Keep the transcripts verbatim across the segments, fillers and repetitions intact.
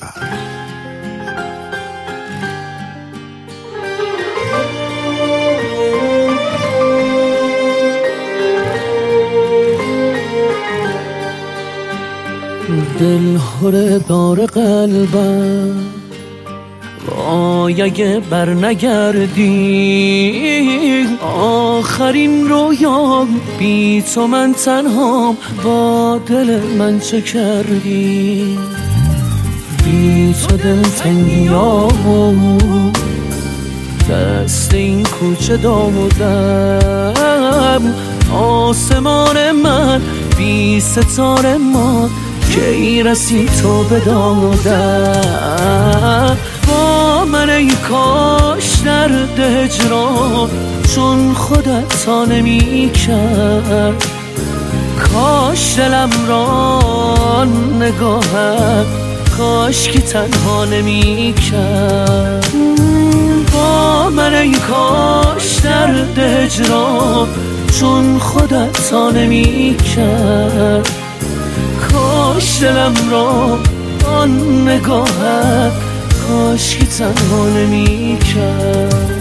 سفر. دل هره دار قلبم وای اگه بر نگردی، آخرین رویام بی تو من تنهام، با دل من چه کردی؟ بی تو دل تنگیامو دست این کوچه دادم، آسمان من بی ستاره ما کی رسی تو به دادم. با من ای کاش درد هجران چون خودت تا نمی کرد، کاش دلم را نگاهت کاش که تنها نمی کرد. با من ای کاش درد هجران چون خودت تا نمی کرد، کاش دلم را آن نگاهت کاش که تنها نمی کرد.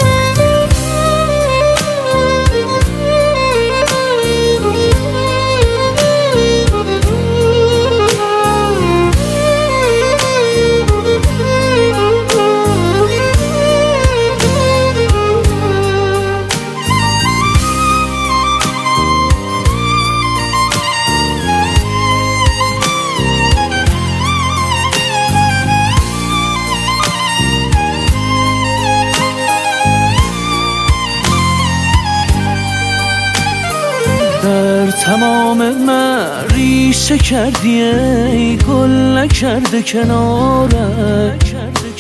در تمام من ریشه کردی ای گل نکرده کنارت،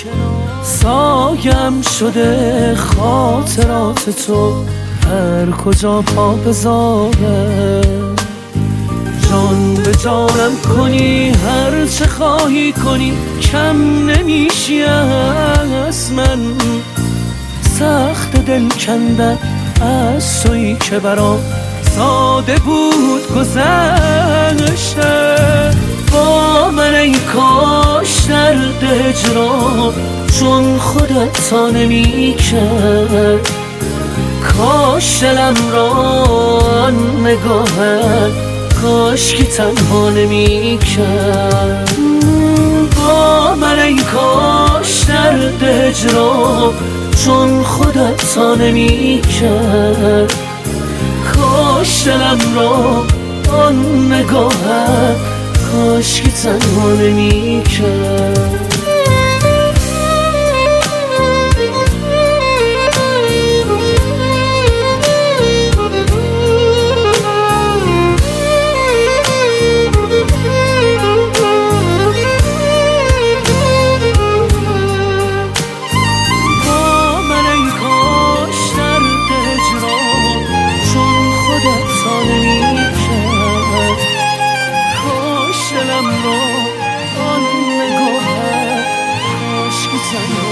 سایم شده خاطرات تو هر کجا پا بذاره. جان به جانم کنی هر چه خواهی کنی، کم نمیشی از من، سخت دل کندن از تویی که برام ساده بود گذشته. با من ای کاش درد هجران چون خودت تا نمی کرد، کاش دلم را نگاهت کاش که تنها نمی کرد. با من ای کاش درد هجران چون خودت تا نمی کرد، کاش دلم را آن نگاهت کاش که تنها نمی کرد. دلم را آن نگاهت کاش که تنها